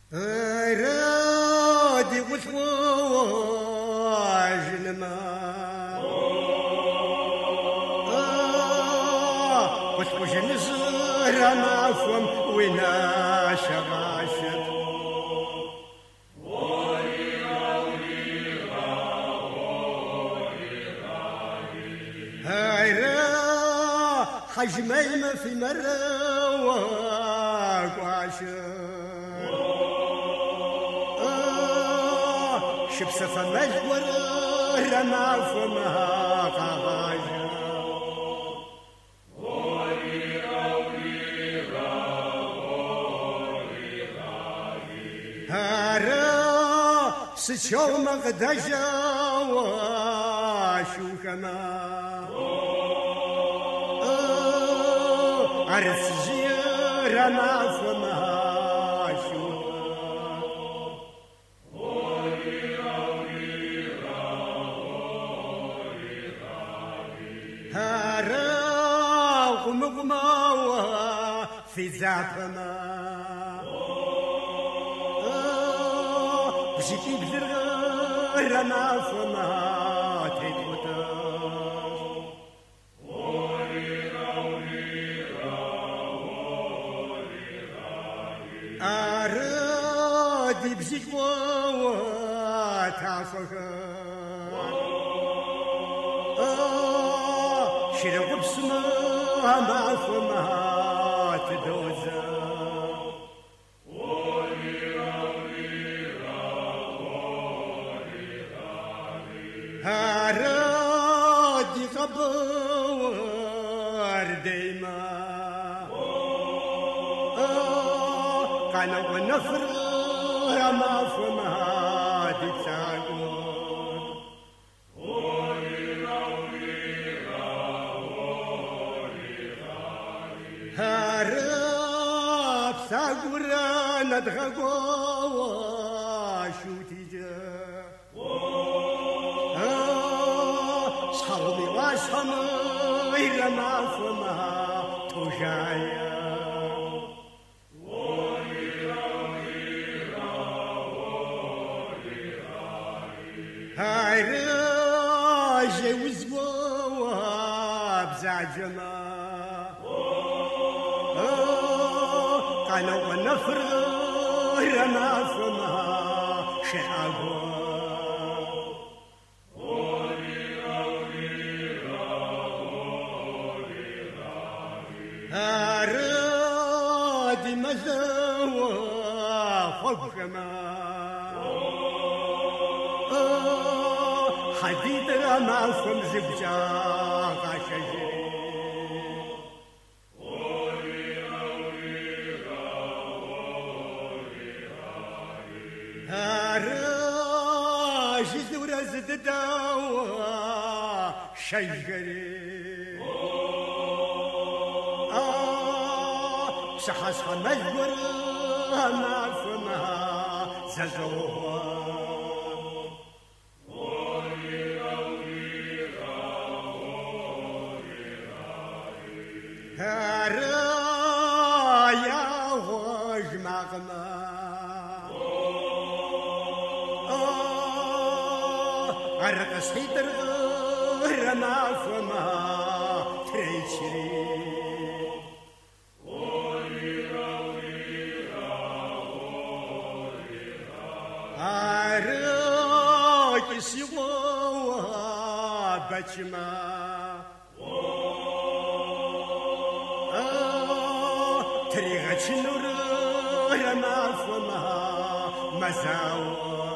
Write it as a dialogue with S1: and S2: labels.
S1: رادي وثواج الماء وثواج نزر ما فم وينا شغاشت حجمي ما في مروق وعشق شبسة فمجور رمى فمها قغاجة هارا سشو مقدجة وشو كمان عرس زيرة ما فمها شوكا هارا ومغماوة في زعفما بشيكي بزرغة ما فمها تيتوتا أرادي بزكوة تعفقا شرق بسمها ما فمها تدوزا أرادي قبور ديما قالوا ونفر ما فمها تتساقون هارب ساقورا ندغقوا شو تجا صحوبي واسهمي ما فمها توجايا هاي وزوا بزعجما قالوا ونفر ما فمها شعبا هارادي مزوا فوقما حديد ما فم زبجاق شجري هراج ورزد دوا شجري شخصها مجبر ما فمها ززوها هرايا وج مغمى عرق سيدر رما فما تريشري عرق سيوا بچما تريغة نور رما فما مزاوى